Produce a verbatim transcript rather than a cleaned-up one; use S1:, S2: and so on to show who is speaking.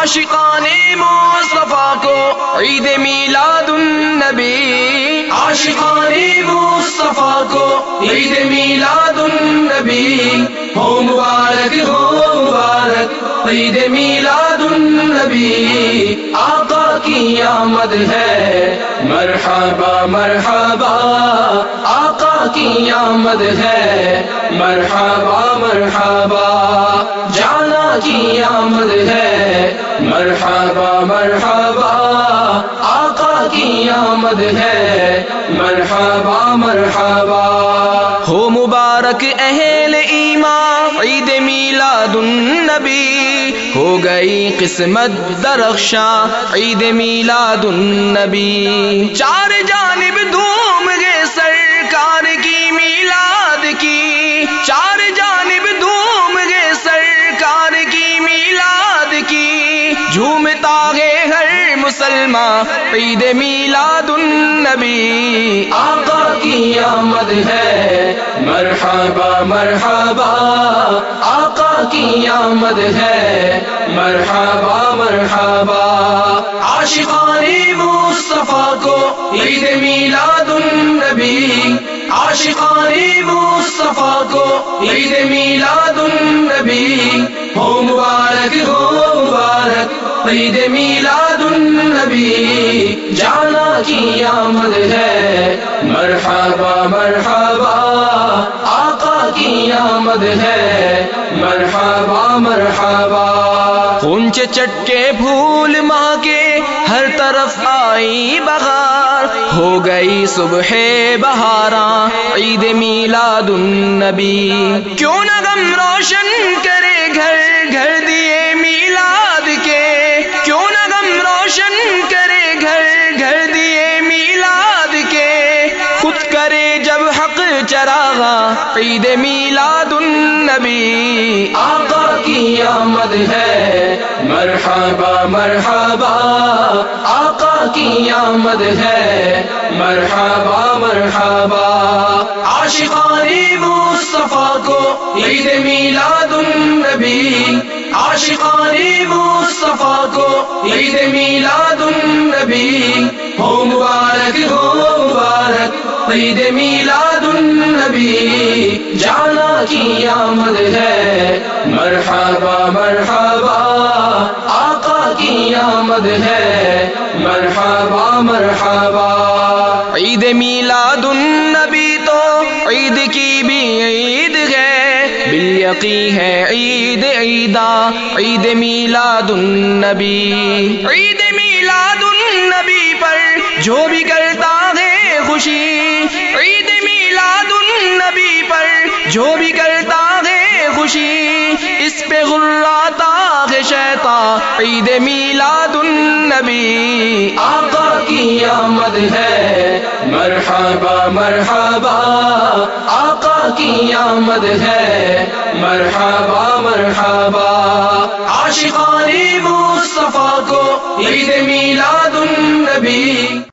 S1: عاشقان مصطفیٰ کو عید میلاد النبی، عاشقان مصطفیٰ کو عید میلاد النبی، ہو مبارک ہو مبارک عید میلاد النبی، آقا کی آمد ہے مرحبا مرحبا، آقا کی آمد ہے مرحبا مرحبا، جانا کی آمد ہے مرحبا مرحبا، آقا کی آمد ہے مرحبا مرحبا، ہو مبارک اہل ایمان عید میلاد النبی، ہو گئی قسمت درخشاں عید میلاد النبی، چار جانب دھوم گئے سرکار کی میلاد کی، چار جانب دھوم گئے سرکار کی میلاد کی، جھومتا ہے ہر مسلمان عید میلاد النبی، آقا کی آمد ہے مرحبا مرحبا، آقا کی آمد ہے مرحبا مرحبا، عاشقان مصطفیٰ کو عید میلاد النبی، عاشقان مصطفیٰ کو عید میلاد النبی، ہو مبارک ہو مبارک عید میلاد النبی، جانا کی آمد ہے مرحبا مرحبا، آقا کی آمد ہے مرحبا مرحبا، غنچے چٹکے پھول ماہ کے ہر طرف آئی بہار، ہو گئی صبح بہاراں عید میلاد النبی، کیوں نہ غم روشن کرے گھر گھر دیے میلاد کے، کیوں نہ غم روشن کرے گھر گھر دیے میلاد کے، خود کرے جب حق چراغا عید میلاد النبی، آقا کی آمد ہے مرحبا مرحبا، آقا کی آمد ہے مرحبا مرحبا، عاشقان مصطفیٰ کو عید میلاد النبی، عاشقان مصطفیٰ کو عید میلاد النبی، ہو مبارک ہو مبارک عید میلاد النبی، جانا کی آمد ہے مرحبا مرحبا، آقا کی آمد ہے مرحبا مرحبا، عید میلاد النبی تو عید کی بھی عید ہے، بالیقین ہے عید عیدا عید میلاد النبی، عید میلاد النبی پر جو بھی کرتا ہے خوشی، عید میلاد النبی پر جو بھی کرتا ہے خوشی، اس پہ غراتا ہے شیطان عید میلاد النبی، آقا کی آمد ہے مرحبا مرحبا، آقا کی آمد ہے مرحبا مرحبا، عاشقان مصطفیٰ کو عید میلاد النبی۔